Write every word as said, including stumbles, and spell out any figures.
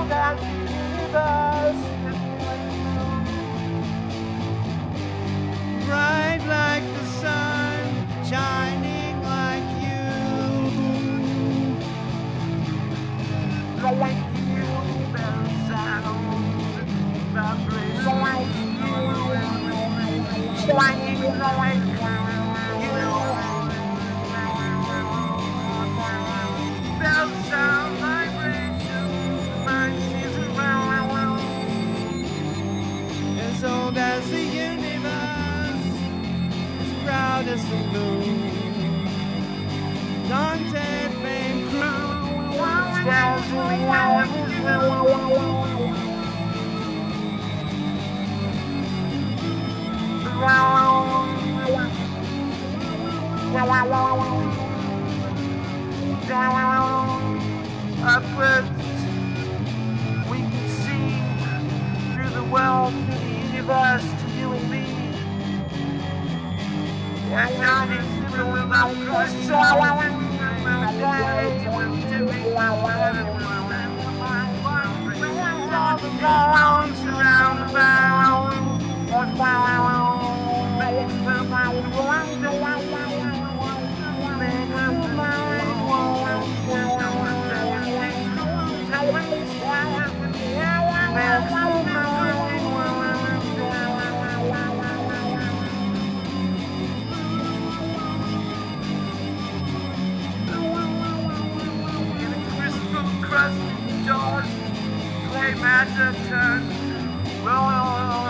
that universe, bright like the sun, shining like you. like you, bells sound, vibration like you, shining like you. Bells sound, vibration, mind season round. As old as the universe, as proud as the moon. Dante fame crew. Stars around you. Upwards, we can see through the world, through the universe, to you and me. And now it's the world of the soul. All the rounds around the bound. Makes the mind wonder. Crusted jaws, gray matter turns, roll, roll, roll.